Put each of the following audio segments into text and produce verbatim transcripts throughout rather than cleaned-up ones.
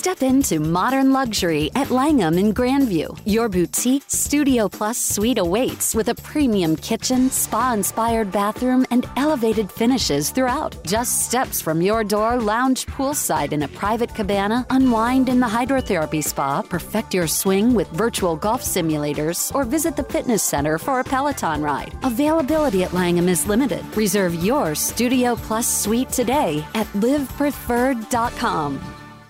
Step into modern luxury at Langham in Grandview. Your boutique Studio Plus suite awaits with a premium kitchen, spa-inspired bathroom, and elevated finishes throughout. Just steps from your door, lounge poolside in a private cabana, unwind in the hydrotherapy spa, perfect your swing with virtual golf simulators, or visit the fitness center for a Peloton ride. Availability at Langham is limited. Reserve your Studio Plus suite today at live preferred dot com.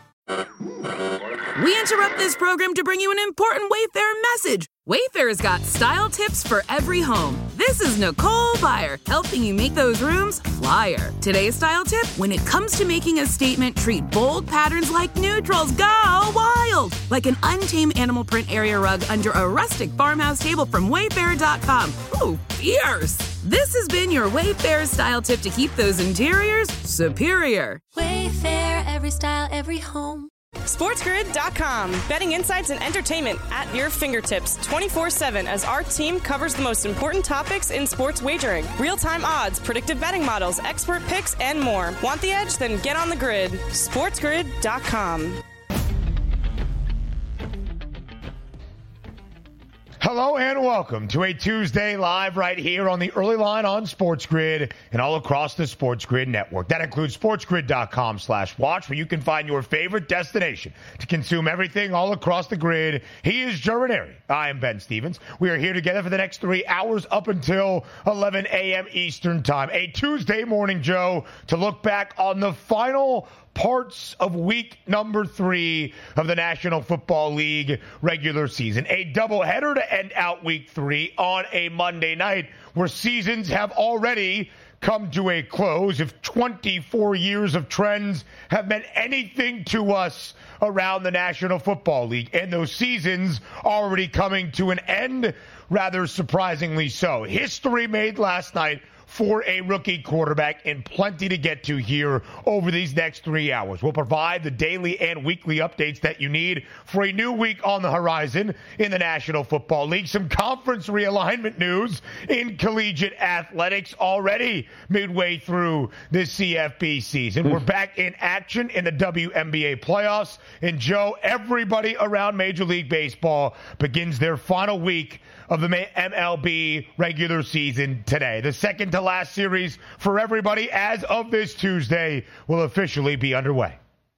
We interrupt this program to bring you an important Wayfair message. Wayfair's got style tips for every home. This is Nicole Byer, helping you make those rooms flyer. Today's style tip: when it comes to making a statement, treat bold patterns like neutrals. Go wild! Like an untamed animal print area rug under a rustic farmhouse table from Wayfair dot com. Ooh, fierce! This has been your Wayfair style tip to keep those interiors superior. Wayfair, every style, every home. SportsGrid dot com. Betting insights and entertainment at your fingertips twenty-four seven as our team covers the most important topics in sports wagering. Real-time odds, predictive betting models, expert picks, and more. Want the edge? Then get on the grid. SportsGrid dot com. Hello and welcome to a Tuesday live right here on the early line on Sports Grid and all across the Sports Grid network. That includes sportsgrid dot com slash watch, where you can find your favorite destination to consume everything all across the grid. He is Joe Ranieri. I am Ben Stevens. We are here together for the next three hours up until eleven a.m. Eastern time. A Tuesday morning, Joe, to look back on the final parts of week number three of the National Football League regular season. A doubleheader to end out week three on a Monday night, where seasons have already come to a close. If twenty-four years of trends have meant anything to us around the National Football League, and those seasons already coming to an end, rather surprisingly so. History made last night for a rookie quarterback, and plenty to get to here over these next three hours. We'll provide the daily and weekly updates that you need for a new week on the horizon in the National Football League. Some conference realignment news in collegiate athletics already midway through this C F B season. We're back in action in the W N B A playoffs. And Joe, everybody around Major League Baseball begins their final week of the M L B regular season today. The second to last series for everybody as of this Tuesday will officially be underway.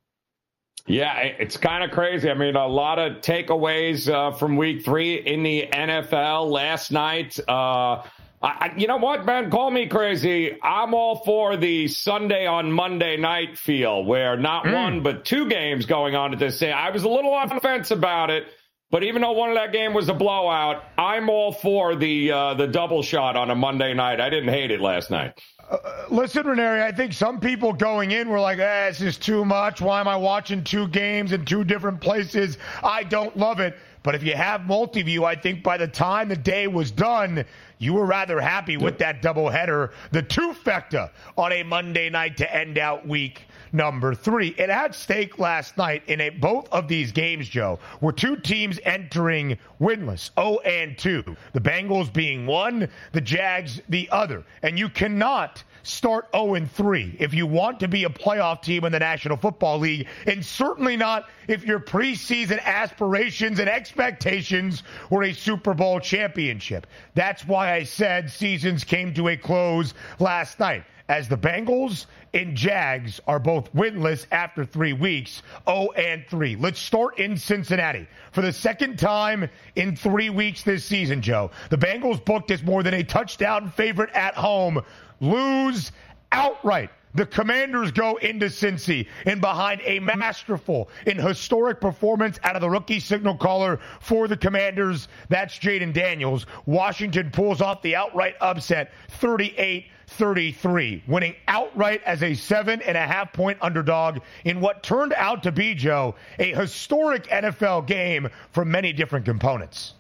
Yeah, it's kind of crazy. I mean, a lot of takeaways uh, from week three in the N F L last night. Uh, I, you know what, man? Call me crazy. I'm all for the Sunday on Monday night feel, where not mm. one but two games going on at this day. I was a little on the fence about it. But even though one of that game was a blowout, I'm all for the uh, the double shot on a Monday night. I didn't hate it last night. Uh, listen, Ranieri, I think some people going in were like, eh, this is too much. Why am I watching two games in two different places? I don't love it. But if you have multi-view, I think by the time the day was done, you were rather happy with that doubleheader, the trifecta on a Monday night to end out week number three. It had stake last night in a, both of these games, Joe, were two teams entering winless, oh and two. The Bengals being one, the Jags the other. And you cannot start oh and three if you want to be a playoff team in the National Football League, and certainly not if your preseason aspirations and expectations were a Super Bowl championship. That's why I said seasons came to a close last night, as the Bengals and Jags are both winless after three weeks, oh and three. Let's start in Cincinnati. For the second time in three weeks this season, Joe, the Bengals booked as more than a touchdown favorite at home, lose outright. The Commanders go into Cincy, and behind a masterful and historic performance out of the rookie signal caller for the Commanders, that's Jaden Daniels, Washington pulls off the outright upset, thirty-eight thirty-three, winning outright as a seven and a half point underdog in what turned out to be, Joe, a historic N F L game from many different components.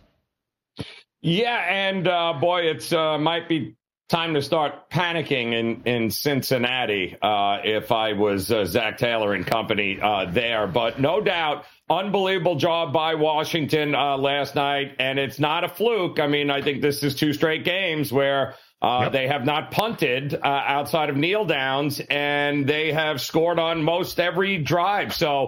Yeah, and uh, boy, it's uh, might be time to start panicking in, in Cincinnati uh, if I was uh, Zach Taylor and company uh, there. But no doubt, unbelievable job by Washington uh, last night. And it's not a fluke. I mean, I think this is two straight games where uh, yep. they have not punted uh, outside of kneel downs, and they have scored on most every drive. So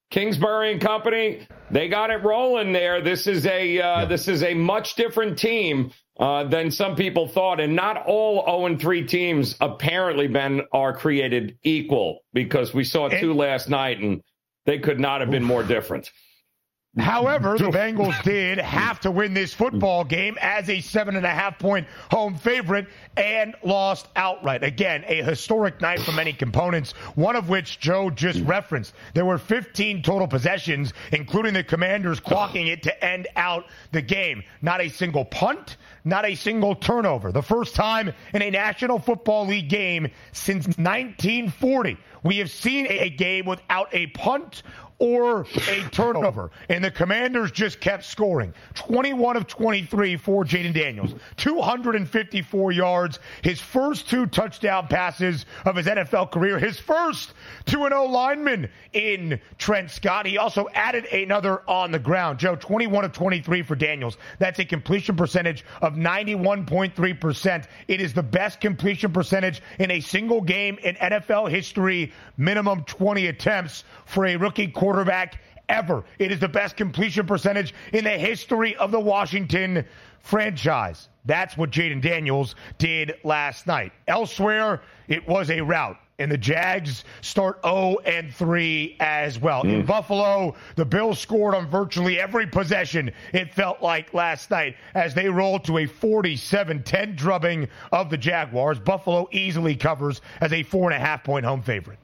Kingsbury and company, they got it rolling there. This is a uh, yep. this is a much different team uh, than some people thought, and not all oh and three teams apparently, Ben, are created equal, because we saw two last night, and they could not have been more different. However, the Bengals did have to win this football game as a seven and a half point home favorite and lost outright. Again, a historic night for many components, one of which Joe just referenced. There were fifteen total possessions, including the Commanders clocking it to end out the game. Not a single punt, not a single turnover. The first time in a National Football League game since nineteen forty. We have seen a game without a punt or a turnover. And the Commanders just kept scoring. twenty-one of twenty-three for Jayden Daniels. two hundred fifty-four yards. His first two touchdown passes of his N F L career. His first to an O-lineman in Trent Scott. He also added another on the ground. Joe, twenty-one of twenty-three for Daniels. That's a completion percentage of ninety-one point three percent. It is the best completion percentage in a single game in N F L history. Minimum twenty attempts for a rookie quarterback ever. It is the best completion percentage in the history of the Washington franchise. That's what Jayden Daniels did last night. Elsewhere, it was a rout. And the Jags start oh and three as well. Mm. In Buffalo, the Bills scored on virtually every possession, it felt like, last night, as they rolled to a forty-seven ten drubbing of the Jaguars. Buffalo easily covers as a four and a half point home favorite.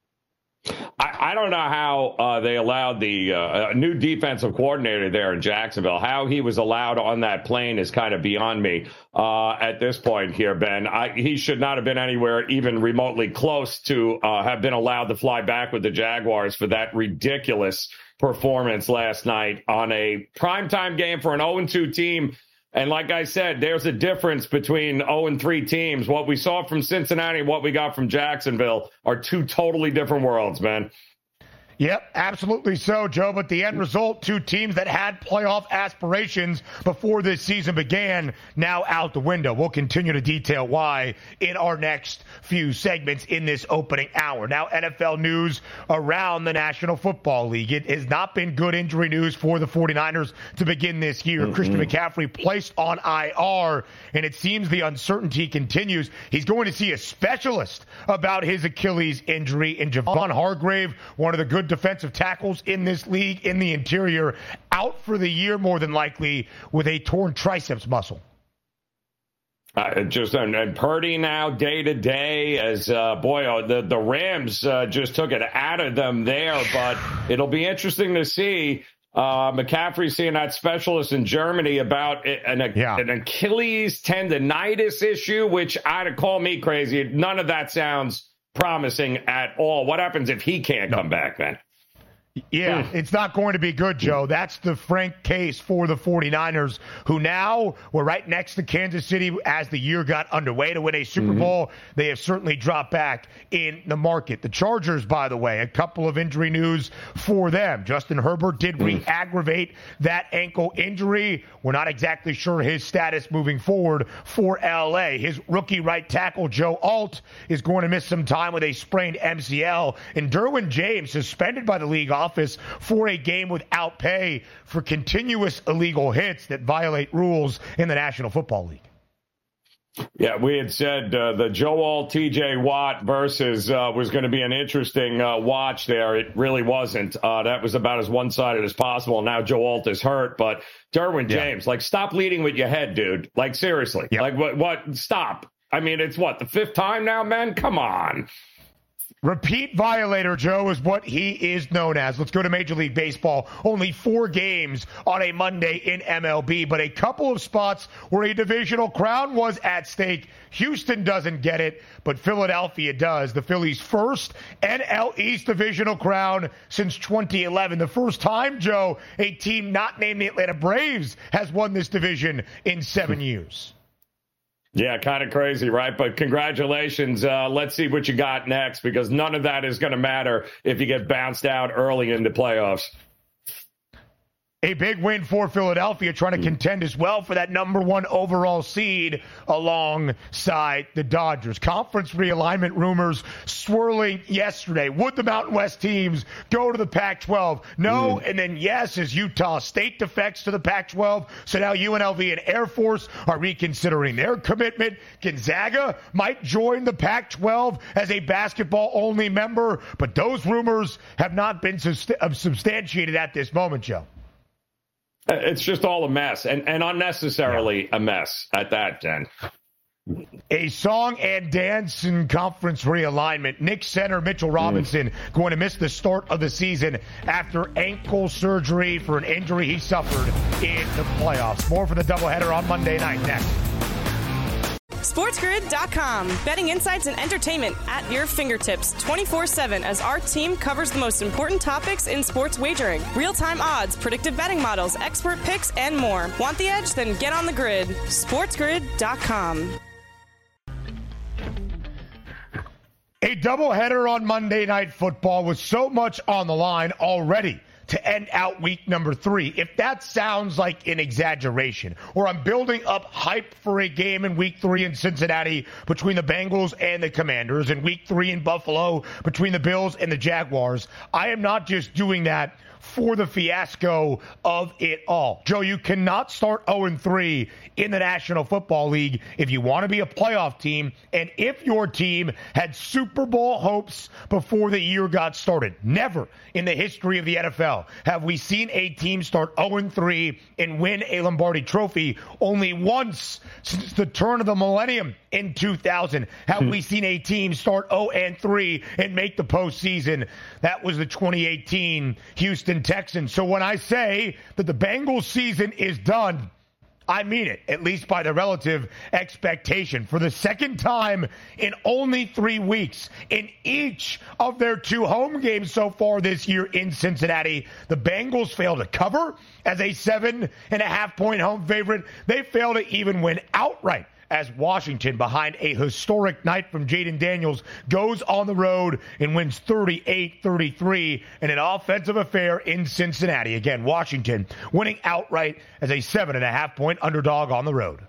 I, I don't know how uh, they allowed the uh, new defensive coordinator there in Jacksonville. How he was allowed on that plane is kind of beyond me uh, at this point here, Ben. I, he should not have been anywhere even remotely close to uh, have been allowed to fly back with the Jaguars for that ridiculous performance last night on a primetime game for an oh and two team. And like I said, there's a difference between oh and three teams. What we saw from Cincinnati and what we got from Jacksonville are two totally different worlds, man. Yep, absolutely so, Joe. But the end result, two teams that had playoff aspirations before this season began, now out the window. We'll continue to detail why in our next few segments in this opening hour. Now, N F L news around the National Football League. It has not been good injury news for the 49ers to begin this year. Mm-hmm. Christian McCaffrey placed on I R, and it seems the uncertainty continues. He's going to see a specialist about his Achilles injury, and Javon Hargrave, one of the good defensive tackles in this league in the interior, out for the year more than likely with a torn triceps muscle. Uh, just and, and Purdy now day to day as uh, boy, oh, the the Rams uh, just took it out of them there. But it'll be interesting to see uh, McCaffrey seeing that specialist in Germany about an, yeah. an Achilles tendonitis issue, which I'd call me crazy. None of that sounds promising at all. What happens if he can't come back then? Yeah, mm. It's not going to be good, Joe. That's the frank case for the 49ers, who now were right next to Kansas City as the year got underway to win a Super mm-hmm. Bowl. They have certainly dropped back in the market. The Chargers, by the way, a couple of injury news for them. Justin Herbert did mm. re-aggravate that ankle injury. We're not exactly sure his status moving forward for L A. His rookie right tackle, Joe Alt, is going to miss some time with a sprained M C L. And Derwin James, suspended by the league office for a game without pay for continuous illegal hits that violate rules in the National Football League. Yeah, we had said uh, the Joe Alt T J Watt versus uh, was going to be an interesting uh, watch there. It really wasn't. Uh, that was about as one-sided as possible. Now Joe Alt is hurt, but Derwin yeah. James, like, stop leading with your head, dude. Like, seriously. Yep. Like, what, what? Stop. I mean, it's what, the fifth time now, man? Come on. Repeat violator, Joe, is what he is known as. Let's go to Major League Baseball. Only four games on a Monday in M L B, but a couple of spots where a divisional crown was at stake. Houston doesn't get it, but Philadelphia does. The Phillies' first N L East divisional crown since twenty eleven. The first time, Joe, a team not named the Atlanta Braves has won this division in seven years. Yeah, kind of crazy, right? But congratulations. Uh, let's see what you got next, because none of that is going to matter if you get bounced out early in the playoffs. A big win for Philadelphia, trying to contend as well for that number one overall seed alongside the Dodgers. Conference realignment rumors swirling yesterday. Would the Mountain West teams go to the Pac twelve? No, mm. and then yes, as Utah State defects to the Pac twelve. So now U N L V and Air Force are reconsidering their commitment. Gonzaga might join the Pac twelve as a basketball-only member, but those rumors have not been substantiated at this moment, Joe. It's just all a mess, and, and unnecessarily yeah. a mess at that, Jen. A song and dance in conference realignment. Knicks center Mitchell Robinson mm. going to miss the start of the season after ankle surgery for an injury he suffered in the playoffs. More for the doubleheader on Monday night next. SportsGrid dot com. Betting insights and entertainment at your fingertips twenty-four seven as our team covers the most important topics in sports wagering. Real-time odds, predictive betting models, expert picks, and more. Want the edge? Then get on the grid. SportsGrid dot com. A doubleheader on Monday Night Football with so much on the line already to end out week number three. If that sounds like an exaggeration, or I'm building up hype for a game in week three in Cincinnati between the Bengals and the Commanders, and week three in Buffalo between the Bills and the Jaguars, I am not just doing that for the fiasco of it all. Joe, you cannot start oh and three in the National Football League if you want to be a playoff team, and if your team had Super Bowl hopes before the year got started. Never in the history of the N F L have we seen a team start oh and three and win a Lombardi Trophy. Only once since the turn of the millennium in two thousand have we seen a team start oh and three and make the postseason. That was the twenty eighteen Houston Texans. So when I say that the Bengals season is done, I mean it, at least by the relative expectation. For the second time in only three weeks, in each of their two home games so far this year in Cincinnati, the Bengals failed to cover as a seven and a half point home favorite. They failed to even win outright, as Washington, behind a historic night from Jaden Daniels, goes on the road and wins thirty-eight thirty-three in an offensive affair in Cincinnati. Again, Washington winning outright as a seven and a half point underdog on the road.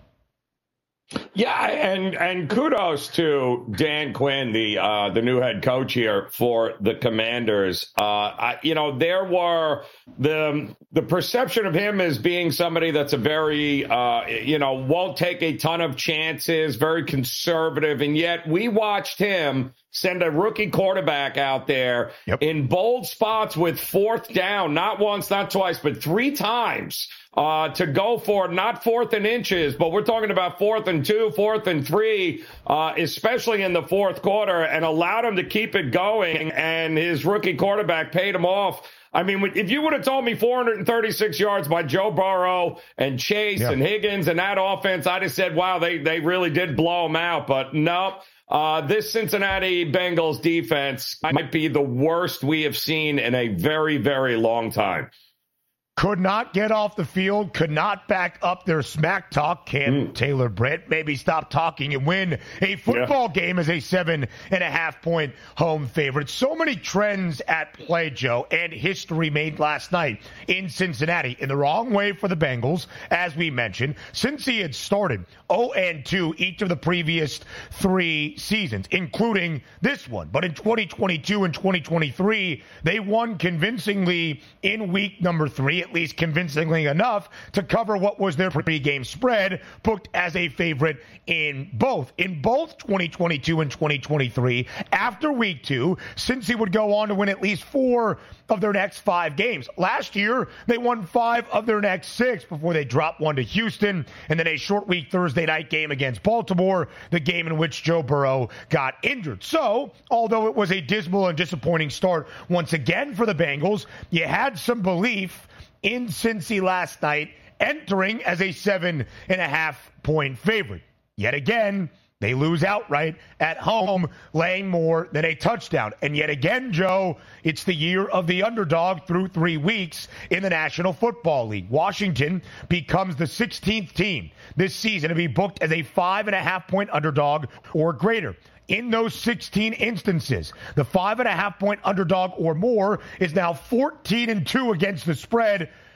Yeah, and and kudos to Dan Quinn, the uh, the new head coach here for the Commanders. Uh, I, you know, there were the the perception of him as being somebody that's a very, uh, you know, won't take a ton of chances, very conservative, and yet we watched him send a rookie quarterback out there yep. in bold spots with fourth down, not once, not twice, but three times. Uh, to go for not fourth and inches, but we're talking about fourth and two, fourth and three, uh, especially in the fourth quarter, and allowed him to keep it going, and his rookie quarterback paid him off. I mean, if you would have told me four hundred thirty-six yards by Joe Burrow and Chase yeah. and Higgins and that offense, I'd have said, wow, they, they really did blow them out. But no, uh, this Cincinnati Bengals defense might be the worst we have seen in a very, very long time. Could not get off the field, could not back up their smack talk. Cam mm. Taylor Britt maybe stop talking and win a football yeah. game as a seven and a half point home favorite. So many trends at play, Joe, and history made last night in Cincinnati in the wrong way for the Bengals, as we mentioned, since he had started oh and two each of the previous three seasons, including this one. But in twenty twenty-two and twenty twenty-three, they won convincingly in week number three, at least convincingly enough to cover what was their pregame spread, booked as a favorite in both. In both twenty twenty-two and twenty twenty-three, after week two, Cincy would go on to win at least four of their next five games. Last year, they won five of their next six before they dropped one to Houston, and then a short week Thursday night game against Baltimore, the game in which Joe Burrow got injured. So, although it was a dismal and disappointing start once again for the Bengals, you had some belief in Cincy last night, entering as a seven and a half point favorite. Yet again, they lose outright at home, laying more than a touchdown. And yet again, Joe, it's the year of the underdog through three weeks in the National Football League. Washington becomes the sixteenth team this season to be booked as a five and a half point underdog or greater. In those sixteen instances, the five and a half point underdog or more is now fourteen and two against the spread,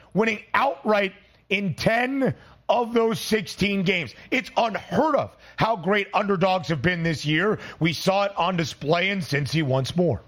winning outright in ten of those sixteen games. It's unheard of how great underdogs have been this year. We saw it on display in Cincy once more.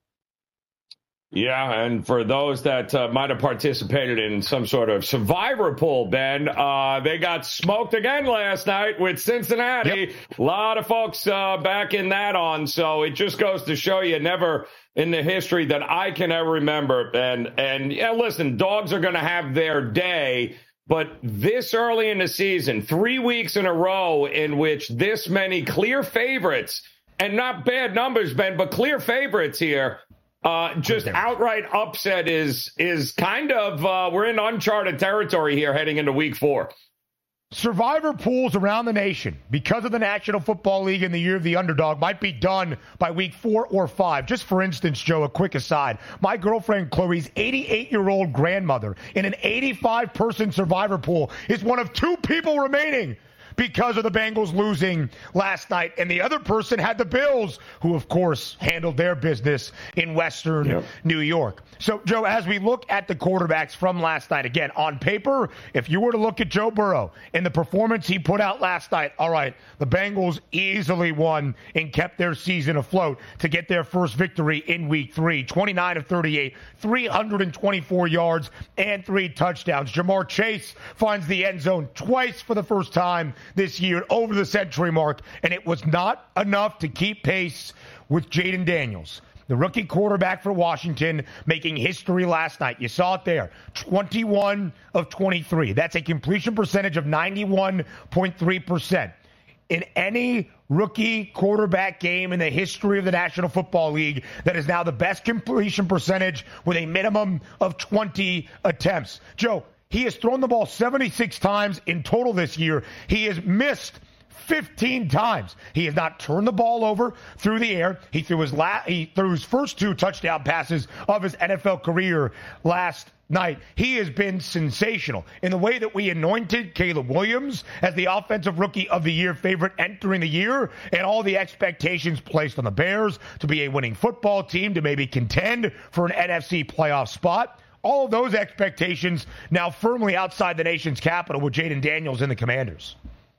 Yeah, and for those that uh, might have participated in some sort of survivor pool, Ben, uh, they got smoked again last night with Cincinnati. Yep. A lot of folks uh, back in that on, so it just goes to show you never in the history that I can ever remember. And, and yeah, listen, dogs are going to have their day, but this early in the season, three weeks in a row in which this many clear favorites, and not bad numbers, Ben, but clear favorites here, Uh, just outright upset is is kind of, uh, we're in uncharted territory here heading into week four. Survivor pools around the nation, because of the National Football League and the year of the underdog, might be done by week four or five. Just for instance, Joe, a quick aside. My girlfriend Chloe's eighty-eight-year-old grandmother in an eighty-five person survivor pool is one of two people remaining because of the Bengals losing last night. And the other person had the Bills, who, of course, handled their business in Western yep. New York. So, Joe, as we look at the quarterbacks from last night, again, on paper, if you were to look at Joe Burrow and the performance he put out last night, all right, the Bengals easily won and kept their season afloat to get their first victory in week three. twenty-nine of thirty-eight, three hundred twenty-four yards and three touchdowns. Jamar Chase finds the end zone twice for the first time this year, over the century mark, and it was not enough to keep pace with Jaden Daniels, the rookie quarterback for Washington, making history last night. You saw it there, twenty-one of twenty-three. That's a completion percentage of ninety-one point three percent. In any rookie quarterback game in the history of the National Football League, that is now the best completion percentage with a minimum of twenty attempts. Joe, he has thrown the ball seventy-six times in total this year. He has missed fifteen times. He has not turned the ball over through the air. He threw his la- he threw his first two touchdown passes of his N F L career last night. He has been sensational in the way that we anointed Caleb Williams as the offensive rookie of the year favorite entering the year, and all the expectations placed on the Bears to be a winning football team, to maybe contend for an N F C playoff spot. All of those expectations now firmly outside the nation's capital with Jaden Daniels and the Commanders.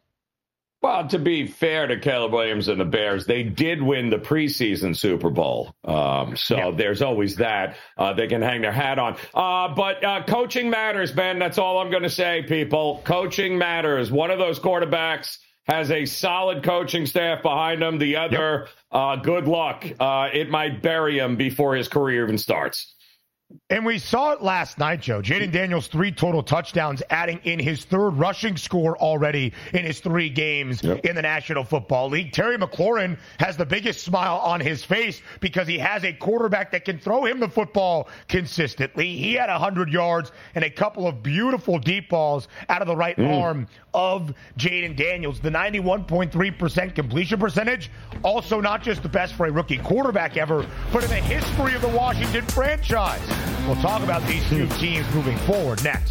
Well, to be fair to Caleb Williams and the Bears, they did win the preseason Super Bowl. Um, so yeah. there's always that. Uh, they can hang their hat on. Uh, but uh, coaching matters, Ben. That's all I'm going to say, people. Coaching matters. One of those quarterbacks has a solid coaching staff behind him. The other, yep. uh, good luck. Uh, it might bury him before his career even starts. And we saw it last night, Joe. Jaden Daniels, three total touchdowns, adding in his third rushing score already in his three games yep. in the National Football League. Terry McLaurin has the biggest smile on his face because he has a quarterback that can throw him the football consistently. He had one hundred yards and a couple of beautiful deep balls out of the right mm. arm of Jaden Daniels. The ninety-one point three percent completion percentage, also not just the best for a rookie quarterback ever, but in the history of the Washington franchise. We'll talk about these two teams moving forward next.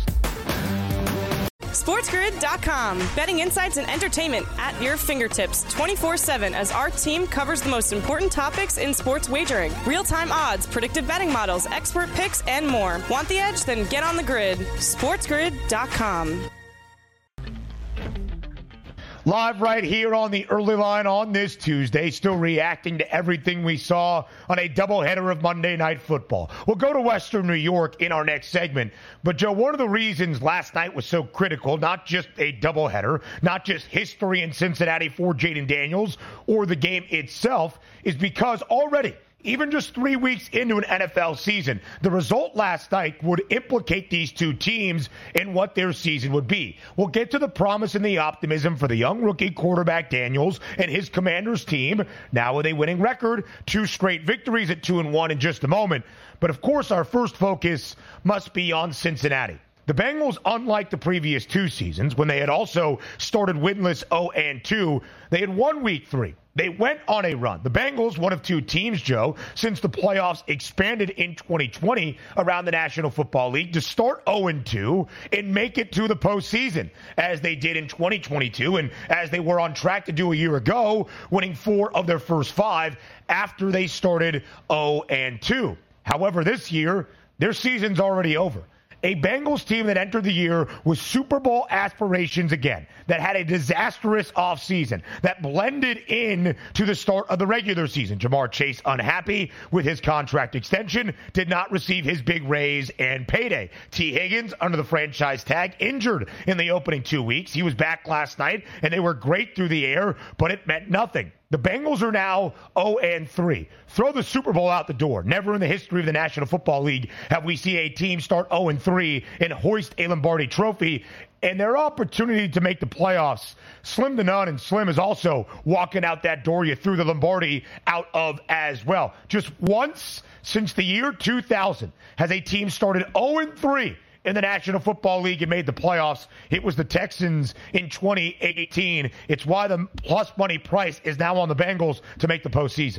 SportsGrid dot com. Betting insights and entertainment at your fingertips twenty-four seven as our team covers the most important topics in sports wagering. Real-time odds, predictive betting models, expert picks, and more. Want the edge? Then get on the grid. SportsGrid dot com. Live right here on the early line on this Tuesday, still reacting to everything we saw on a doubleheader of Monday Night Football. We'll go to Western New York in our next segment. But, Joe, one of the reasons last night was so critical, not just a doubleheader, not just history in Cincinnati for Jaden Daniels or the game itself, is because already, even just three weeks into an N F L season, the result last night would implicate these two teams in what their season would be. We'll get to the promise and the optimism for the young rookie quarterback Daniels and his Commanders team, now with a winning record, two straight victories at two and one in just a moment. But of course, our first focus must be on Cincinnati. The Bengals, unlike the previous two seasons, when they had also started winless oh and two, they had won week three. They went on a run. The Bengals, one of two teams, Joe, since the playoffs expanded in twenty twenty around the National Football League, to start oh and two and make it to the postseason, as they did in twenty twenty-two and as they were on track to do a year ago, winning four of their first five after they started oh and two. However, this year, their season's already over. A Bengals team that entered the year with Super Bowl aspirations again, that had a disastrous offseason, that blended in to the start of the regular season. Jamar Chase unhappy with his contract extension, did not receive his big raise and payday. T. Higgins, under the franchise tag, injured in the opening two weeks. He was back last night, and they were great through the air, but it meant nothing. The Bengals are now oh and three. Throw the Super Bowl out the door. Never in the history of the National Football League have we seen a team start oh and three and hoist a Lombardi trophy. And their opportunity to make the playoffs, slim to none, and Slim is also walking out that door you threw the Lombardi out of as well. Just once since the year two thousand has a team started oh and three in the National Football League and made the playoffs. It was the Texans in twenty eighteen. It's why the plus money price is now on the Bengals to make the postseason.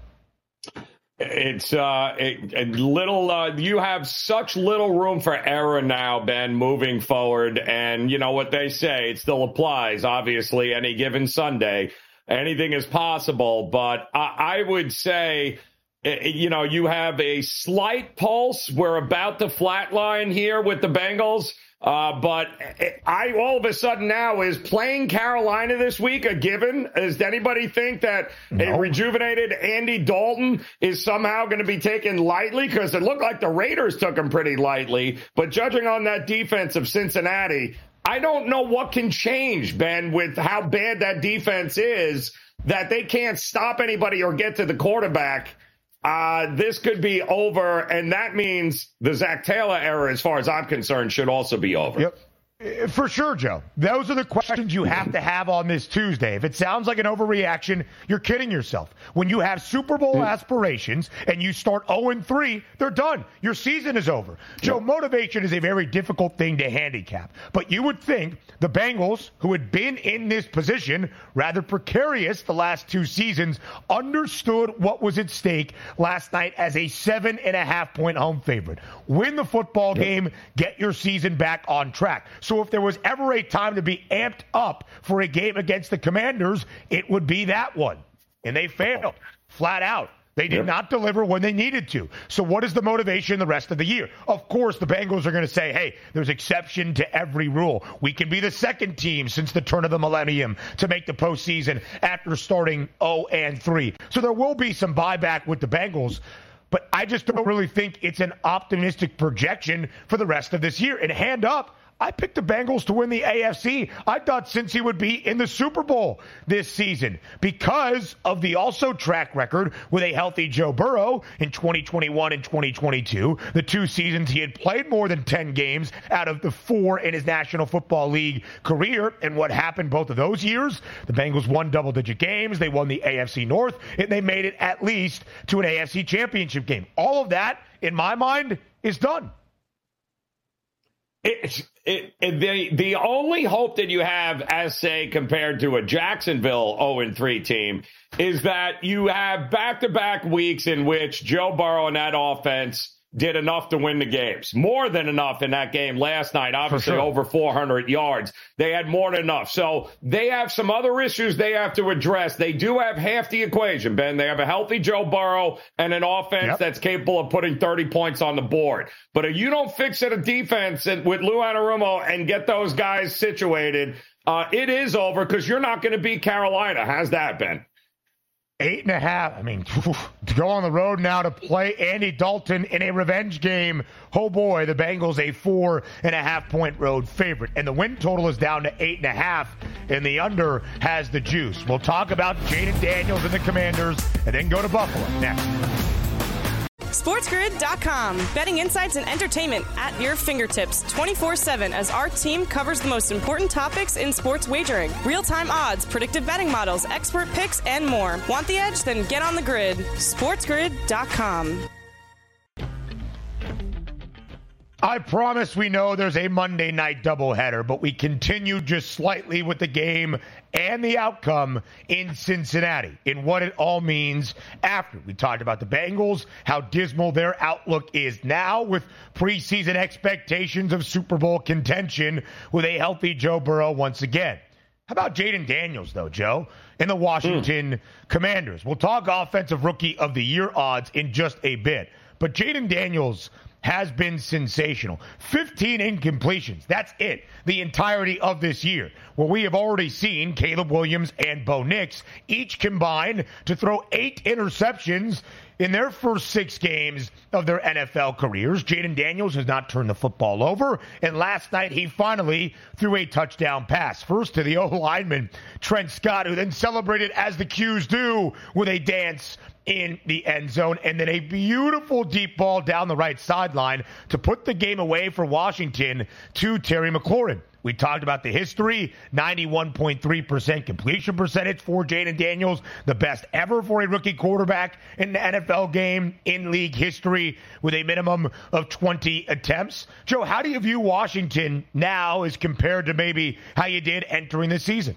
It's uh, a, a little, uh, you have such little room for error now, Ben, moving forward. And you know what they say, it still applies, obviously, any given Sunday. Anything is possible. But I, I would say, you know, you have a slight pulse. We're about to flatline here with the Bengals. Uh, but I all of a sudden now is playing Carolina this week a given? Does anybody think that no. a rejuvenated Andy Dalton is somehow going to be taken lightly? Because it looked like the Raiders took him pretty lightly. But judging on that defense of Cincinnati, I don't know what can change, Ben, with how bad that defense is, that they can't stop anybody or get to the quarterback. Uh, this could be over, and that means the Zach Taylor era, as far as I'm concerned, should also be over. Yep. For sure, Joe. Those are the questions you have to have on this Tuesday. If it sounds like an overreaction, you're kidding yourself. When you have Super Bowl aspirations and you start oh and three, they're done. Your season is over. Joe, motivation is a very difficult thing to handicap. But you would think the Bengals, who had been in this position, rather precarious the last two seasons, understood what was at stake last night as a seven and a half point home favorite. Win the football game, get your season back on track. So if there was ever a time to be amped up for a game against the Commanders, it would be that one. And they failed, flat out. They did yep. not deliver when they needed to. So what is the motivation the rest of the year? Of course, the Bengals are going to say, hey, there's exception to every rule. We can be the second team since the turn of the millennium to make the postseason after starting oh and three. So there will be some buyback with the Bengals. But I just don't really think it's an optimistic projection for the rest of this year. And hand up, I picked the Bengals to win the A F C. I thought Cincy would be in the Super Bowl this season because of the also track record with a healthy Joe Burrow in twenty twenty-one and twenty twenty-two. The two seasons he had played more than ten games out of the four in his National Football League career. And what happened both of those years? The Bengals won double-digit games. They won the A F C North, and they made it at least to an A F C championship game. All of that, in my mind, is done. It, it, it, the the only hope that you have, as say compared to a Jacksonville oh and three team, is that you have back-to-back weeks in which Joe Burrow and that offense did enough to win the games. More than enough in that game last night. Obviously, sure. over four hundred yards. They had more than enough. So they have some other issues they have to address. They do have half the equation, Ben. They have a healthy Joe Burrow and an offense yep. that's capable of putting thirty points on the board. But if you don't fix it a defense with Lou Anarumo and get those guys situated, uh, it is over because you're not going to beat Carolina. How's that, Ben? Eight and a half. I mean, to go on the road now to play Andy Dalton in a revenge game. Oh, boy, the Bengals a four and a half point road favorite. And the win total is down to eight and a half, and the under has the juice. We'll talk about Jaden Daniels and the Commanders and then go to Buffalo next. SportsGrid dot com. Betting insights and entertainment at your fingertips twenty-four seven as our team covers the most important topics in sports wagering. Real-time odds, predictive betting models, expert picks, and more. Want the edge? Then get on the grid. SportsGrid dot com. I promise we know there's a Monday night doubleheader, but we continue just slightly with the game and the outcome in Cincinnati and what it all means after. We talked about the Bengals, how dismal their outlook is now with preseason expectations of Super Bowl contention with a healthy Joe Burrow once again. How about Jaden Daniels, though, Joe, and the Washington mm. Commanders? We'll talk Offensive Rookie of the Year odds in just a bit. But Jaden Daniels has been sensational. fifteen incompletions. That's it. The entirety of this year, where we have already seen Caleb Williams and Bo Nix each combine to throw eight interceptions in their first six games of their N F L careers. Jaden Daniels has not turned the football over, and last night he finally threw a touchdown pass. First to the O-lineman, Trent Scott, who then celebrated as the Qs do with a dance in the end zone, and then a beautiful deep ball down the right sideline to put the game away for Washington to Terry McLaurin. We talked about the history, ninety-one point three percent completion percentage for Jaden Daniels, the best ever for a rookie quarterback in the N F L game in league history with a minimum of twenty attempts. Joe, how do you view Washington now as compared to maybe how you did entering the season?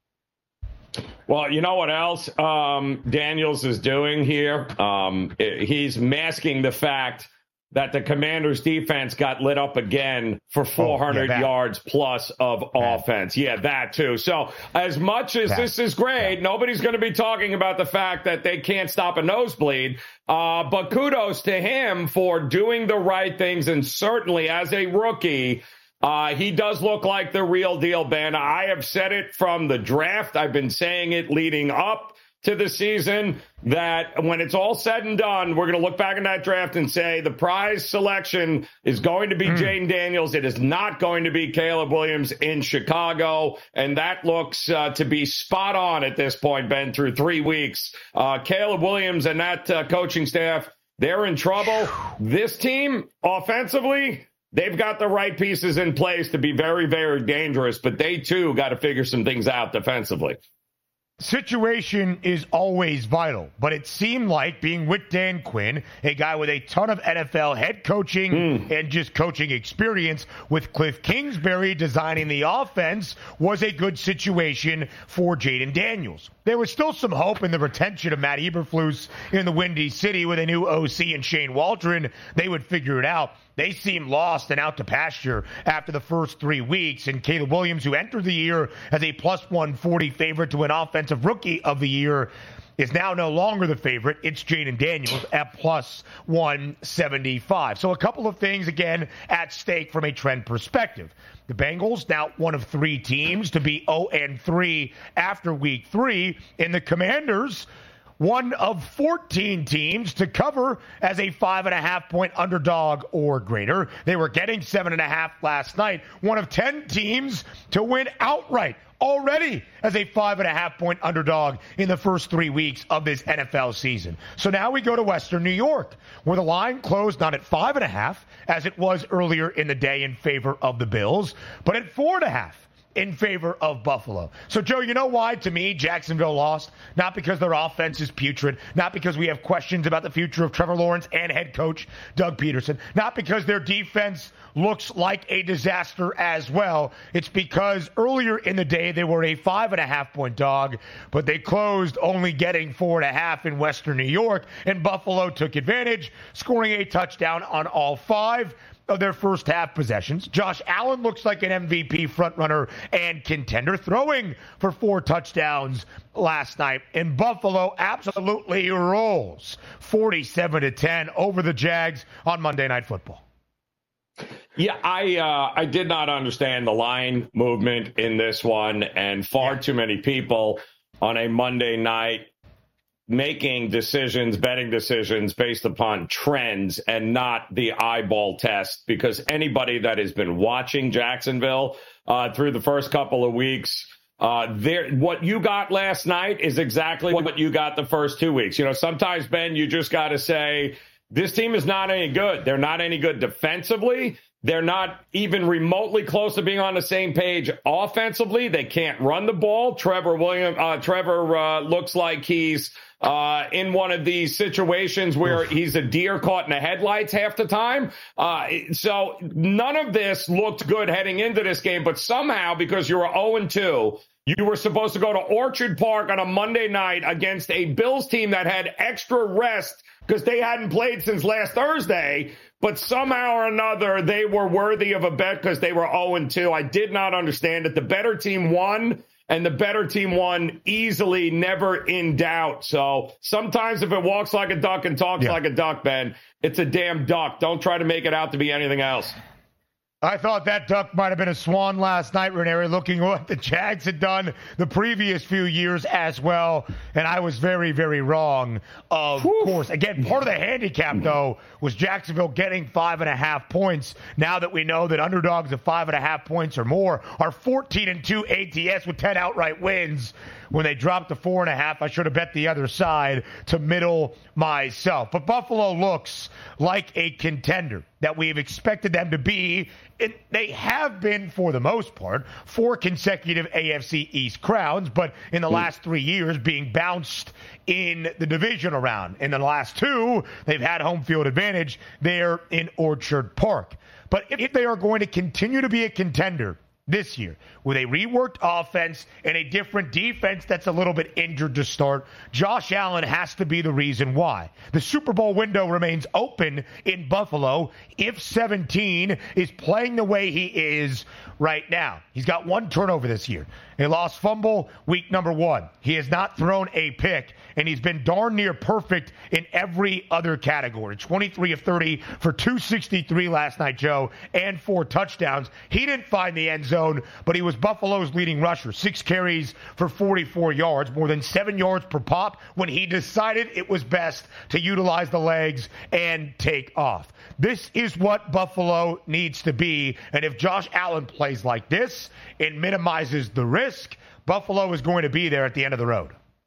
Well, you know what else um, Daniels is doing here? Um, he's masking the fact that the Commanders' defense got lit up again for four hundred oh, yeah, yards plus of that. offense. Yeah, that too. So as much as that. this is great, that. nobody's going to be talking about the fact that they can't stop a nosebleed. Uh, but kudos to him for doing the right things. And certainly as a rookie, Uh, he does look like the real deal, Ben. I have said it from the draft. I've been saying it leading up to the season that when it's all said and done, we're going to look back in that draft and say the prize selection is going to be mm. Jaden Daniels. It is not going to be Caleb Williams in Chicago. And that looks uh, to be spot on at this point, Ben, through three weeks. Uh, Caleb Williams and that uh, coaching staff, they're in trouble. This team, offensively, they've got the right pieces in place to be very, very dangerous, but they, too, got to figure some things out defensively. Situation is always vital, but it seemed like being with Dan Quinn, a guy with a ton of N F L head coaching mm. and just coaching experience, with Cliff Kingsbury designing the offense, was a good situation for Jaden Daniels. There was still some hope in the retention of Matt Eberflus in the Windy City with a new O C and Shane Waldron. They would figure it out. They seem lost and out to pasture after the first three weeks. And Caleb Williams, who entered the year as a plus one forty favorite to win Offensive Rookie of the Year, is now no longer the favorite. It's Jaden Daniels at plus one seventy-five. So a couple of things, again, at stake from a trend perspective. The Bengals, now one of three teams to be oh and three after week three. And the Commanders, one of fourteen teams to cover as a five and a half point underdog or greater. They were getting seven and a half last night. One of ten teams to win outright already as a five and a half point underdog in the first three weeks of this N F L season. So now we go to Western New York, where the line closed not at five and a half as it was earlier in the day in favor of the Bills, but at four and a half in favor of Buffalo. So, Joe, you know why, to me, Jacksonville lost? Not because their offense is putrid, not because we have questions about the future of Trevor Lawrence and head coach Doug Peterson, not because their defense looks like a disaster as well. It's because earlier in the day they were a five and a half point dog, but they closed only getting four and a half in Western New York, and Buffalo took advantage, scoring a touchdown on all five of their first half possessions. Josh Allen looks like an M V P frontrunner and contender, throwing for four touchdowns last night. And Buffalo absolutely rolls forty-seven to ten over the Jags on Monday Night Football. Yeah, I uh, I did not understand the line movement in this one, and far yeah. too many people on a Monday night making decisions, betting decisions based upon trends and not the eyeball test, because anybody that has been watching Jacksonville uh, through the first couple of weeks, uh, there, what you got last night is exactly what you got the first two weeks. You know, sometimes, Ben, you just got to say, this team is not any good. They're not any good defensively. They're not even remotely close to being on the same page offensively. They can't run the ball. Trevor Williams, uh, Trevor uh, looks like he's uh, in one of these situations where he's a deer caught in the headlights half the time. Uh, so none of this looked good heading into this game, but somehow, because you were oh and two, you were supposed to go to Orchard Park on a Monday night against a Bills team that had extra rest because they hadn't played since last Thursday. But somehow or another, they were worthy of a bet because they were oh and two. I did not understand it. The better team won, and the better team won easily, never in doubt. So sometimes if it walks like a duck and talks yeah. like a duck, Ben, it's a damn duck. Don't try to make it out to be anything else. I thought that duck might have been a swan last night, Ranieri, looking at what the Jags had done the previous few years as well. And I was very, very wrong, of Whew. course. Again, part of the handicap, though, was Jacksonville getting five and a half points. Now that we know that underdogs of five and a half points or more are fourteen and two A T S with ten outright wins. When they dropped to four and a half, I should have bet the other side to middle myself. But Buffalo looks like a contender that we've expected them to be. It, they have been, for the most part, four consecutive A F C East crowns, but in the last three years being bounced in the division around. In the last two, they've had home field advantage there in Orchard Park. But if they are going to continue to be a contender this year, with a reworked offense and a different defense that's a little bit injured to start, Josh Allen has to be the reason why. The Super Bowl window remains open in Buffalo if seventeen is playing the way he is right now. He's got one turnover this year. A lost fumble week number one. He has not thrown a pick, and he's been darn near perfect in every other category. twenty-three of thirty for two sixty-three last night, Joe, and four touchdowns. He didn't find the end zone, but he was Buffalo's leading rusher. Six carries for forty-four yards, more than seven yards per pop when he decided it was best to utilize the legs and take off. This is what Buffalo needs to be, and if Josh Allen plays like this, it minimizes the risk. Buffalo is going to be there at the end of the road.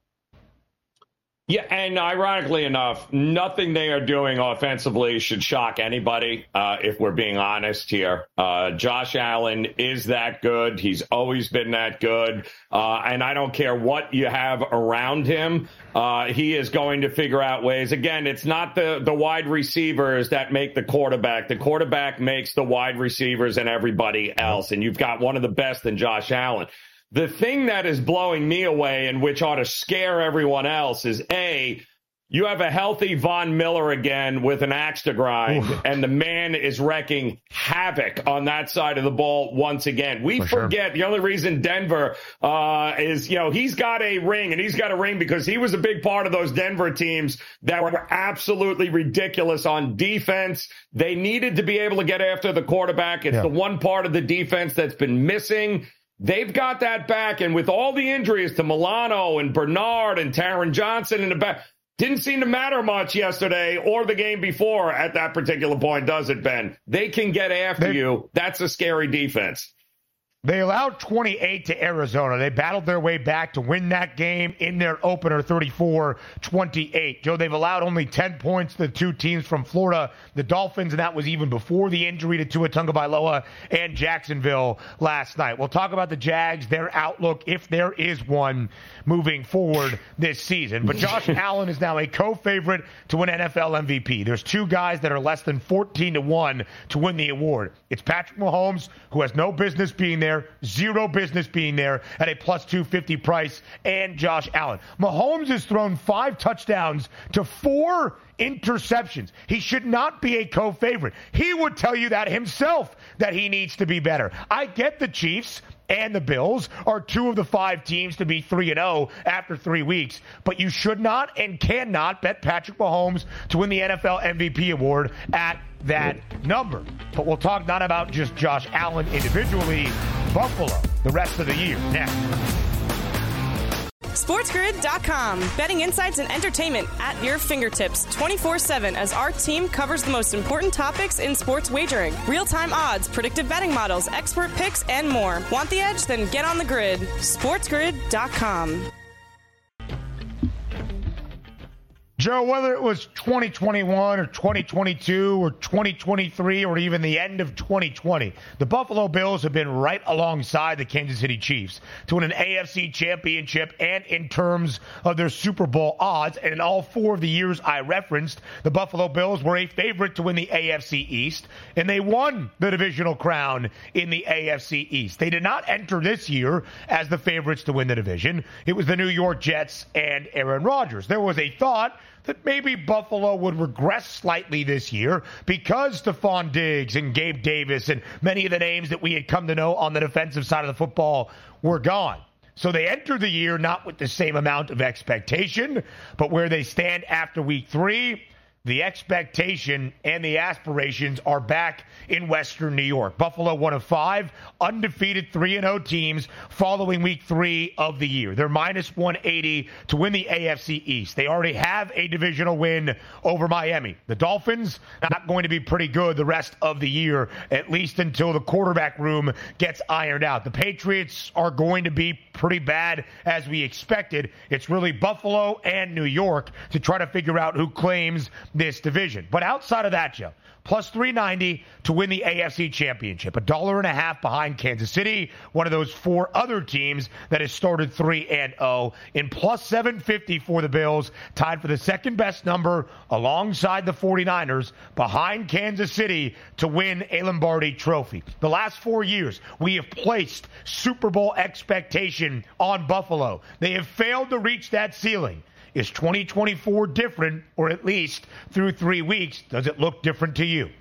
Yeah, and ironically enough, nothing they are doing offensively should shock anybody, uh, if we're being honest here. Uh, Josh Allen is that good. He's always been that good. Uh, and I don't care what you have around him. Uh, he is going to figure out ways. Again, it's not the, the wide receivers that make the quarterback. The quarterback makes the wide receivers and everybody else. And you've got one of the best in Josh Allen. The thing that is blowing me away and which ought to scare everyone else is, A, you have a healthy Von Miller again with an axe to grind, Oof. and the man is wrecking havoc on that side of the ball once again. We For forget sure. the only reason Denver uh, is, you know, he's got a ring, and he's got a ring because he was a big part of those Denver teams that were absolutely ridiculous on defense. They needed to be able to get after the quarterback. It's yeah. the one part of the defense that's been missing. They've got that back, and with all the injuries to Milano and Bernard and Taron Johnson in the back, didn't seem to matter much yesterday or the game before at that particular point, does it, Ben? They can get after they, you. That's a scary defense. They allowed twenty-eight to Arizona. They battled their way back to win that game in their opener, thirty-four twenty-eight. Joe, they've allowed only ten points to the two teams from Florida, the Dolphins, and that was even before the injury to Tua Tagovailoa and Jacksonville last night. We'll talk about the Jags, their outlook, if there is one, moving forward this season. But Josh Allen is now a co-favorite to win N F L M V P. There's two guys that are less than fourteen to one to win the award. It's Patrick Mahomes, who has no business being there, zero business being there at a plus two fifty price, and Josh Allen. Mahomes has thrown five touchdowns to four interceptions. He should not be a co-favorite. He would tell you that himself, that he needs to be better. I get the Chiefs and the Bills are two of the five teams to be three and oh after three weeks, but you should not and cannot bet Patrick Mahomes to win the N F L M V P award at that number. But we'll talk not about just Josh Allen individually, Buffalo the rest of the year next. SportsGrid dot com. Betting insights and entertainment at your fingertips twenty-four seven as our team covers the most important topics in sports wagering. Real-time odds, predictive betting models, expert picks, and more. Want the edge? Then get on the grid. SportsGrid dot com. Joe, whether it was twenty twenty-one or twenty twenty-two or twenty twenty-three or even the end of twenty twenty, the Buffalo Bills have been right alongside the Kansas City Chiefs to win an A F C championship and in terms of their Super Bowl odds. And in all four of the years I referenced, the Buffalo Bills were a favorite to win the A F C East, and they won the divisional crown in the A F C East. They did not enter this year as the favorites to win the division. It was the New York Jets and Aaron Rodgers. There was a thought that maybe Buffalo would regress slightly this year because Stephon Diggs and Gabe Davis and many of the names that we had come to know on the defensive side of the football were gone. So they enter the year not with the same amount of expectation, but where they stand after week three, the expectation and the aspirations are back in Western New York. Buffalo one of five, undefeated three and oh teams following week three of the year. They're minus one eighty to win the A F C East. They already have a divisional win over Miami. The Dolphins not going to be pretty good the rest of the year, at least until the quarterback room gets ironed out. The Patriots are going to be pretty bad as we expected. It's really Buffalo and New York to try to figure out who claims this division. But outside of that, Joe, plus three ninety to win the A F C Championship. A dollar and a half behind Kansas City, one of those four other teams that has started three and oh. In plus seven fifty for the Bills, tied for the second best number alongside the 49ers, behind Kansas City to win a Lombardi trophy. The last four years, we have placed Super Bowl expectation on Buffalo. They have failed to reach that ceiling. Is twenty twenty-four different, or at least through three weeks, does it look different to you?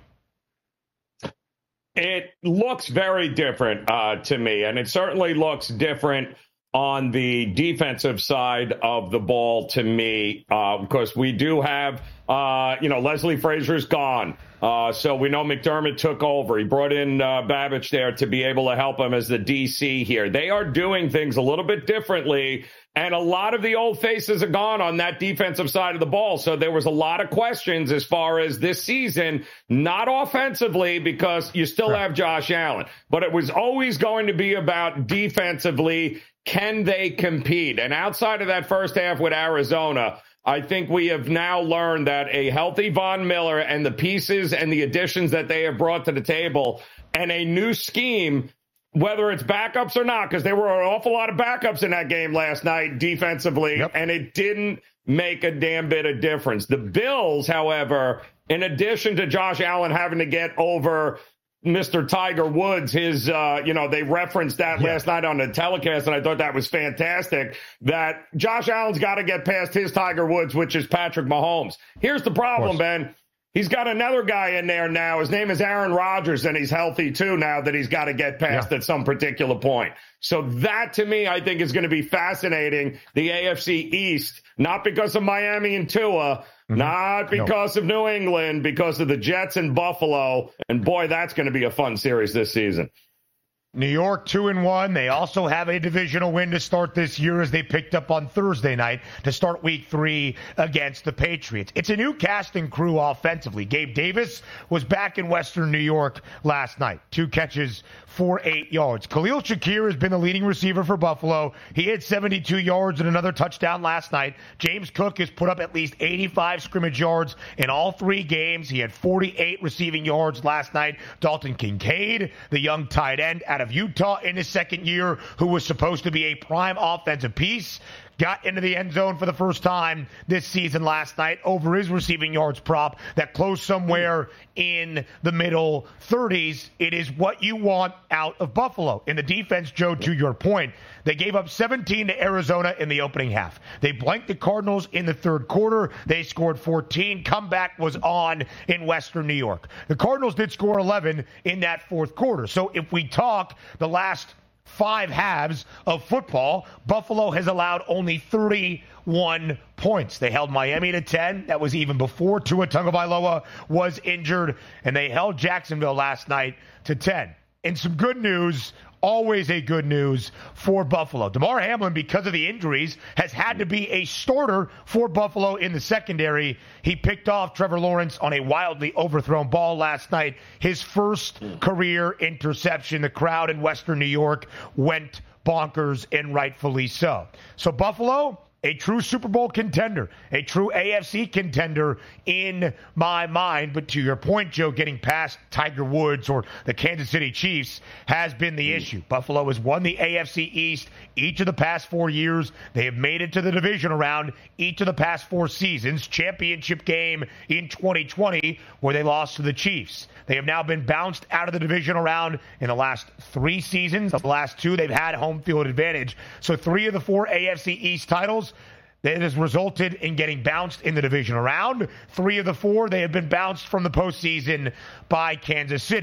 It looks very different uh, to me, and it certainly looks different on the defensive side of the ball to me, uh, because we do have, uh, you know, Leslie Frazier's gone. Uh, so we know McDermott took over. He brought in uh, Babich there to be able to help him as the D C here. They are doing things a little bit differently, and a lot of the old faces are gone on that defensive side of the ball. So there was a lot of questions as far as this season, not offensively because you still have Josh Allen, but it was always going to be about defensively. Can they compete? And outside of that first half with Arizona, I think we have now learned that a healthy Von Miller and the pieces and the additions that they have brought to the table and a new scheme, whether it's backups or not, because there were an awful lot of backups in that game last night defensively, yep. and it didn't make a damn bit of difference. The Bills, however, in addition to Josh Allen having to get over Mister Tiger Woods, his, uh, you know, they referenced that yeah. last night on the telecast, and I thought that was fantastic, that Josh Allen's got to get past his Tiger Woods, which is Patrick Mahomes. Here's the problem, Ben. He's got another guy in there now. His name is Aaron Rodgers, and he's healthy, too, now that he's got to get past yeah. at some particular point. So that, to me, I think is going to be fascinating, the A F C East, not because of Miami and Tua, mm-hmm. not because no. of New England, because of the Jets and Buffalo. And, boy, that's going to be a fun series this season. New York two and one. They also have a divisional win to start this year as they picked up on Thursday night to start week three against the Patriots. It's a new cast and crew offensively. Gabe Davis was back in Western New York last night. Two catches for eight yards. Khalil Shakir has been the leading receiver for Buffalo. He had seventy-two yards and another touchdown last night. James Cook has put up at least eighty-five scrimmage yards in all three games. He had forty-eight receiving yards last night. Dalton Kincaid, the young tight end out of Utah in his second year, who was supposed to be a prime offensive piece, got into the end zone for the first time this season last night over his receiving yards prop that closed somewhere in the middle thirties. It is what you want out of Buffalo. In the defense, Joe, to your point, they gave up seventeen to Arizona in the opening half. They blanked the Cardinals in the third quarter. They scored fourteen. Comeback was on in Western New York. The Cardinals did score eleven in that fourth quarter. So if we talk the last five halves of football, Buffalo has allowed only thirty-one points. They held Miami to ten. That was even before Tua Tagovailoa was injured. And they held Jacksonville last night to ten. And some good news, always a good news for Buffalo. Damar Hamlin, because of the injuries, has had to be a starter for Buffalo in the secondary. He picked off Trevor Lawrence on a wildly overthrown ball last night. His first career interception. The crowd in Western New York went bonkers, and rightfully so. So Buffalo, a true Super Bowl contender, a true A F C contender in my mind. But to your point, Joe, getting past Tiger Woods or the Kansas City Chiefs has been the issue. Buffalo has won the A F C East each of the past four years. They have made it to the divisional round each of the past four seasons. Championship game in twenty twenty where they lost to the Chiefs. They have now been bounced out of the divisional round in the last three seasons. Of the last two, they've had home field advantage. So three of the four A F C East titles, that has resulted in getting bounced in the divisional round. Three of the four, they have been bounced from the postseason by Kansas City.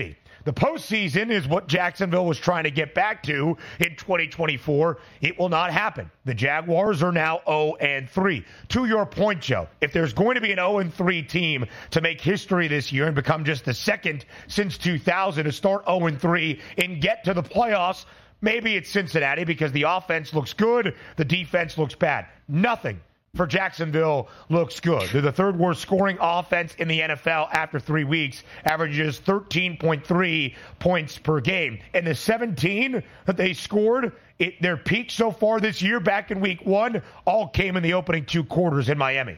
The postseason is what Jacksonville was trying to get back to in twenty twenty-four. It will not happen. The Jaguars are now oh and three. To your point, Joe, if there's going to be an oh and three team to make history this year and become just the second since two thousand to start oh and three and get to the playoffs, maybe it's Cincinnati because the offense looks good, the defense looks bad. Nothing for Jacksonville looks good. They're the third worst scoring offense in the N F L after three weeks, averages thirteen point three points per game. And the seventeen that they scored, it, their peak so far this year back in week one, all came in the opening two quarters in Miami.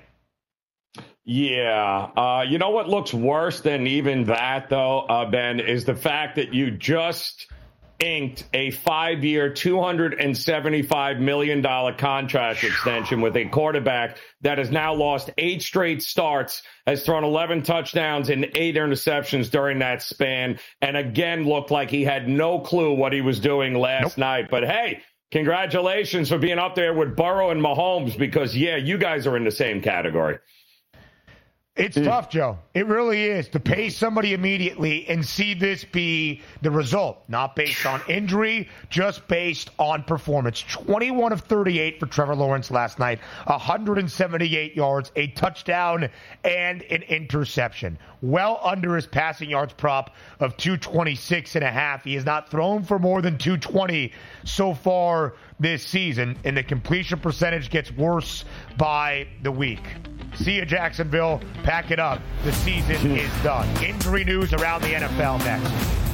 Yeah. Uh, you know what looks worse than even that, though, uh, Ben, is the fact that you just inked a five-year, two hundred seventy-five million dollars contract extension with a quarterback that has now lost eight straight starts, has thrown eleven touchdowns and eight interceptions during that span, and again looked like he had no clue what he was doing last nope. night. But hey, congratulations for being up there with Burrow and Mahomes because, yeah, you guys are in the same category. It's mm. tough, Joe. It really is to pay somebody immediately and see this be the result, not based on injury, just based on performance. twenty-one of thirty-eight for Trevor Lawrence last night, one hundred seventy-eight yards, a touchdown, and an interception. Well under his passing yards prop of two twenty-six and a half. He has not thrown for more than two twenty so far this season, and the completion percentage gets worse by the week. See you, Jacksonville. Pack it up. The season is done. Injury news around the N F L next.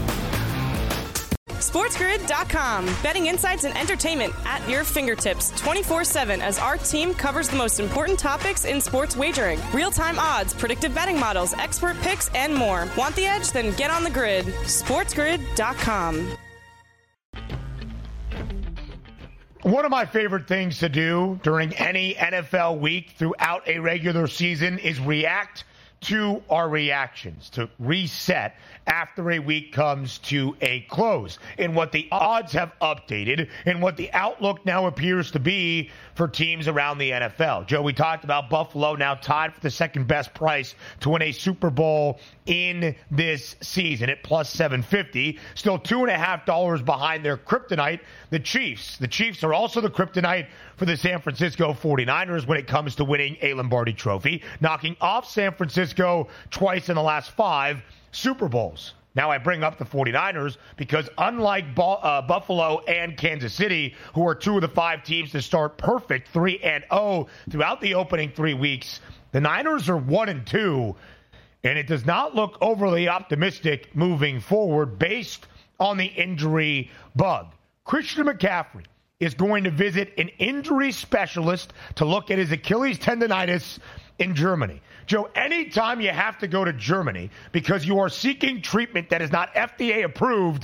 SportsGrid dot com. Betting insights and entertainment at your fingertips twenty-four seven as our team covers the most important topics in sports wagering. Real-time odds, predictive betting models, expert picks, and more. Want the edge? Then get on the grid. SportsGrid dot com. One of my favorite things to do during any N F L week throughout a regular season is react to our reactions, to reset after a week comes to a close, and what the odds have updated and what the outlook now appears to be for teams around the N F L. Joe, we talked about Buffalo now tied for the second best price to win a Super Bowl in this season at plus seven fifty, still two and a half dollars behind their kryptonite, the Chiefs. The Chiefs are also the kryptonite for the San Francisco forty-niners when it comes to winning a Lombardi trophy, knocking off San Francisco twice in the last five Super Bowls. Now I bring up the forty-niners because unlike Bo- uh, Buffalo and Kansas City, who are two of the five teams to start perfect three and oh throughout the opening three weeks, the Niners are one and two, and it does not look overly optimistic moving forward based on the injury bug. Christian McCaffrey is going to visit an injury specialist to look at his Achilles tendonitis in Germany. Joe, anytime you have to go to Germany because you are seeking treatment that is not F D A approved,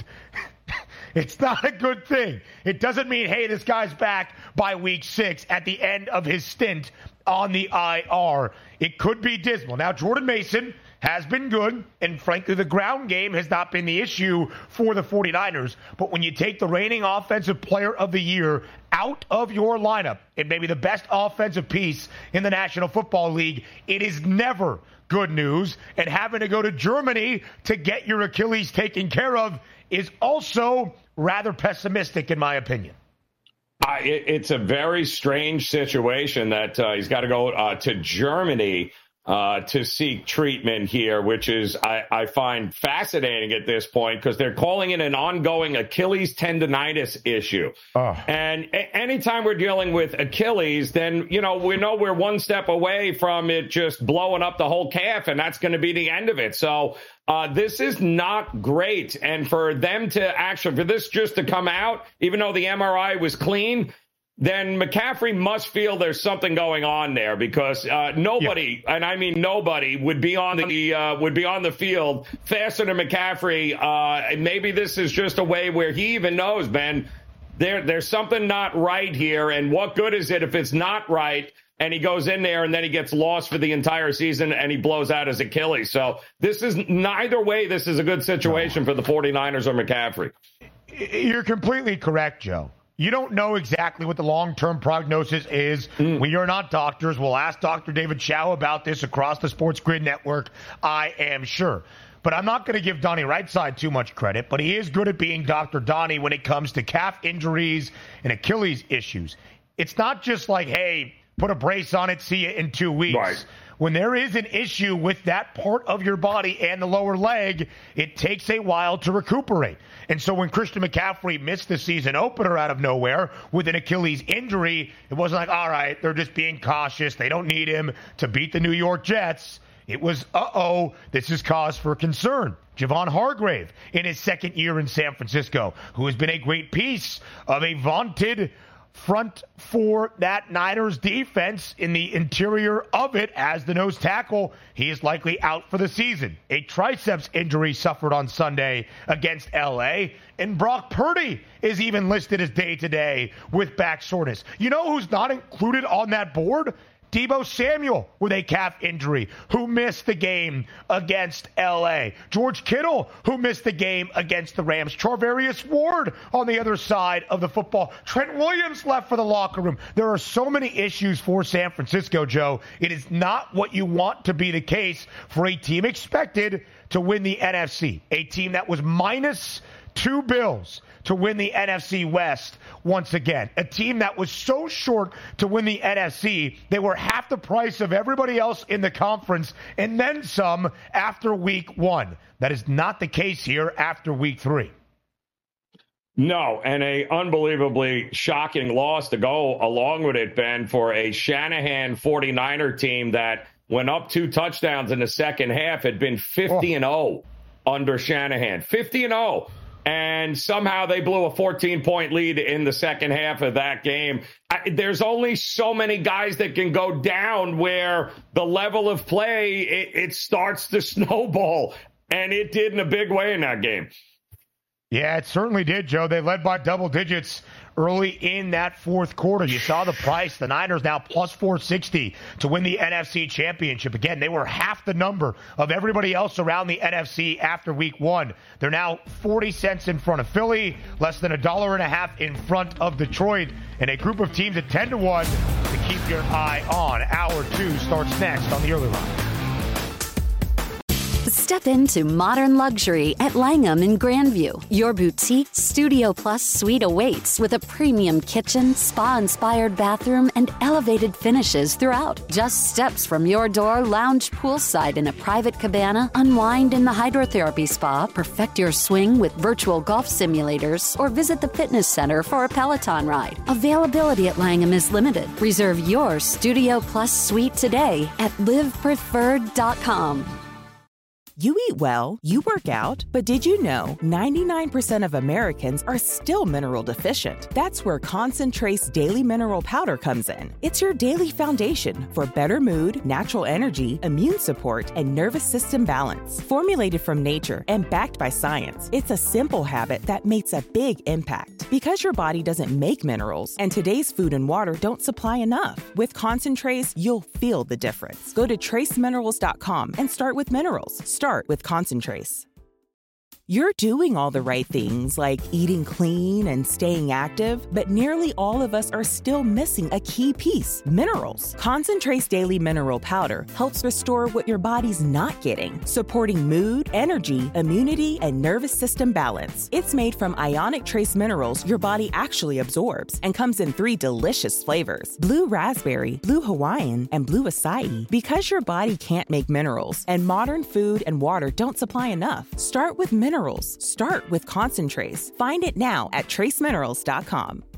it's not a good thing. It doesn't mean, hey, this guy's back by week six at the end of his stint on the I R. It could be dismal. Now, Jordan Mason has been good, and frankly, the ground game has not been the issue for the forty-niners. But when you take the reigning offensive player of the year out of your lineup, and maybe the best offensive piece in the National Football League, it is never good news. And having to go to Germany to get your Achilles taken care of is also rather pessimistic, in my opinion. Uh, it, it's a very strange situation that uh, he's got to go uh, to Germany Uh, to seek treatment here, which is I, I find fascinating at this point because they're calling it an ongoing Achilles tendonitis issue. Oh. And a- anytime we're dealing with Achilles, then, you know, we know we're one step away from it just blowing up the whole calf, and that's going to be the end of it. So uh, this is not great. And for them to actually, for this just to come out, even though the M R I was clean, then McCaffrey must feel there's something going on there because uh, nobody, yeah. and I mean nobody, would be on the uh, would be on the field faster than McCaffrey. Uh, maybe this is just a way where he even knows, Ben, there there's something not right here, and what good is it if it's not right? And he goes in there and then he gets lost for the entire season and he blows out his Achilles. So this is neither way. This is a good situation for the forty-niners or McCaffrey. You're completely correct, Joe. You don't know exactly what the long-term prognosis is. Mm. We are not doctors. We'll ask Doctor David Chow about this across the Sports Grid Network, I am sure. but I'm not going to give Donnie Rightside too much credit, but he is good at being Doctor Donnie when it comes to calf injuries and Achilles issues. It's not just like, hey, put a brace on it, see you in two weeks. Right. When there is an issue with that part of your body and the lower leg, it takes a while to recuperate. And so when Christian McCaffrey missed the season opener out of nowhere with an Achilles injury, it wasn't like, all right, they're just being cautious. They don't need him to beat the New York Jets. It was, uh-oh, this is cause for concern. Javon Hargrave in his second year in San Francisco, who has been a great piece of a vaunted front for that Niners defense in the interior of it as the nose tackle. He is likely out for the season. A triceps injury suffered on Sunday against L A. And Brock Purdy is even listed as day-to-day with back soreness. You know who's not included on that board? Deebo Samuel with a calf injury, who missed the game against L A. George Kittle, who missed the game against the Rams. Charvarius Ward on the other side of the football. Trent Williams left for the locker room. There are so many issues for San Francisco, Joe. It is not what you want to be the case for a team expected to win the N F C. A team that was minus two Bills to win the N F C West once again. A team that was so short to win the N F C, they were half the price of everybody else in the conference, and then some after week one. That is not the case here after week three. No, and a unbelievably shocking loss to go along with it, Ben, for a Shanahan 49er team that went up two touchdowns in the second half, had been fifty and oh under Shanahan. fifty and oh. And somehow they blew a fourteen-point lead in the second half of that game. I, there's only so many guys that can go down where the level of play, it, it starts to snowball. And it did in a big way in that game. Yeah, it certainly did, Joe. They led by double digits early in that fourth quarter. You saw the price. The Niners now plus four sixty to win the N F C Championship. Again, they were half the number of everybody else around the N F C after week one. They're now forty cents in front of Philly, less than a dollar and a half in front of Detroit, and a group of teams at ten to one to keep your eye on. Hour two starts next on the Early Line. Step into modern luxury at Langham in Grandview. Your boutique Studio Plus suite awaits with a premium kitchen, spa-inspired bathroom, and elevated finishes throughout. Just steps from your door, lounge poolside in a private cabana, unwind in the hydrotherapy spa, perfect your swing with virtual golf simulators, or visit the fitness center for a Peloton ride. Availability at Langham is limited. Reserve your Studio Plus suite today at live preferred dot com. You eat well, you work out, but did you know ninety-nine percent of Americans are still mineral deficient? That's where Concentrace Daily Mineral Powder comes in. It's your daily foundation for better mood, natural energy, immune support, and nervous system balance. Formulated from nature and backed by science, it's a simple habit that makes a big impact. Because your body doesn't make minerals, and today's food and water don't supply enough. With Concentrace, you'll feel the difference. Go to trace minerals dot com and start with minerals. Start with Concentrace. You're doing all the right things like eating clean and staying active, but nearly all of us are still missing a key piece, minerals. Concentrace Daily Mineral Powder helps restore what your body's not getting, supporting mood, energy, immunity, and nervous system balance. It's made from ionic trace minerals your body actually absorbs and comes in three delicious flavors: blue raspberry, blue Hawaiian, and blue acai. Because your body can't make minerals and modern food and water don't supply enough, start with minerals. Start with Concentrace. Find it now at trace minerals dot com.